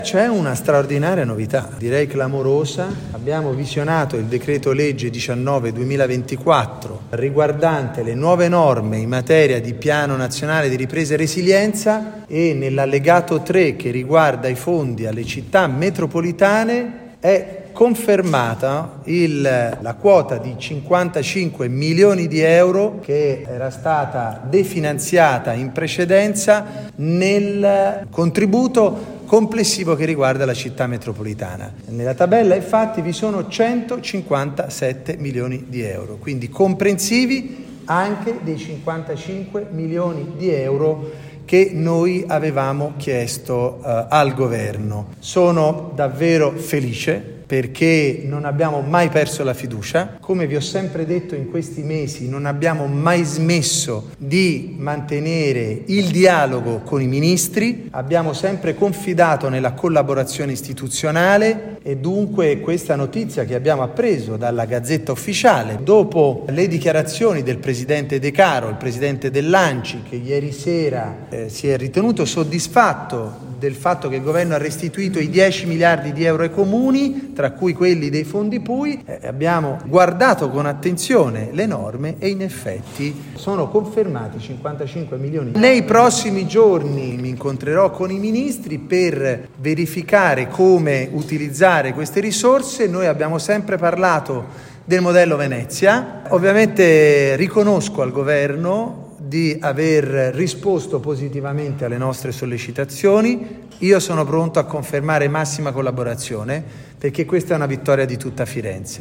C'è una straordinaria novità, direi clamorosa. Abbiamo visionato il decreto legge 19/2024 riguardante le nuove norme in materia di Piano Nazionale di Ripresa e Resilienza, e nell'allegato 3 che riguarda i fondi alle città metropolitane è confermata la quota di 55 milioni di euro che era stata definanziata in precedenza nel contributo complessivo che riguarda la città metropolitana. Nella tabella infatti vi sono 157 milioni di euro, quindi comprensivi anche dei 55 milioni di euro che noi avevamo chiesto al governo. Sono davvero felice perché non abbiamo mai perso la fiducia. Come vi ho sempre detto in questi mesi, non abbiamo mai smesso di mantenere il dialogo con i ministri, abbiamo sempre confidato nella collaborazione istituzionale e dunque questa notizia che abbiamo appreso dalla Gazzetta Ufficiale, dopo le dichiarazioni del Presidente De Caro, il Presidente dell'ANCI, che ieri sera si è ritenuto soddisfatto del fatto che il governo ha restituito i 10 miliardi di euro ai comuni, tra cui quelli dei fondi PUI, abbiamo guardato con attenzione le norme e in effetti sono confermati 55 milioni. Nei prossimi giorni mi incontrerò con i ministri per verificare come utilizzare queste risorse. Noi abbiamo sempre parlato del modello Venezia. Ovviamente riconosco al governo di aver risposto positivamente alle nostre sollecitazioni. Io sono pronto a confermare massima collaborazione perché questa è una vittoria di tutta Firenze.